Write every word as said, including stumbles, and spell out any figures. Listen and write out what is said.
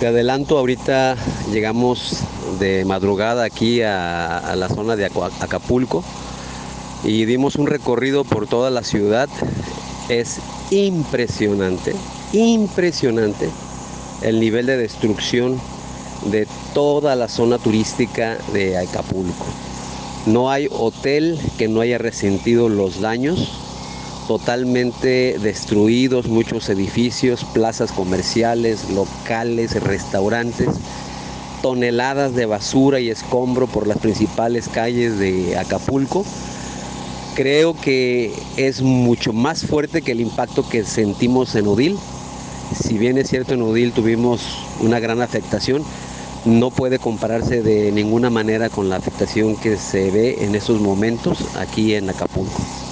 Te adelanto, ahorita llegamos de madrugada aquí a, a la zona de Acua- Acapulco y dimos un recorrido por toda la ciudad. Es impresionante, impresionante el nivel de destrucción de toda la zona turística de Acapulco. No hay hotel que no haya resentido los daños, totalmente destruidos muchos edificios, plazas comerciales, locales, restaurantes, toneladas de basura y escombro por las principales calles de Acapulco. Creo que es mucho más fuerte que el impacto que sentimos en Odil. Si bien es cierto, en Odil tuvimos una gran afectación, no puede compararse de ninguna manera con la afectación que se ve en esos momentos aquí en Acapulco.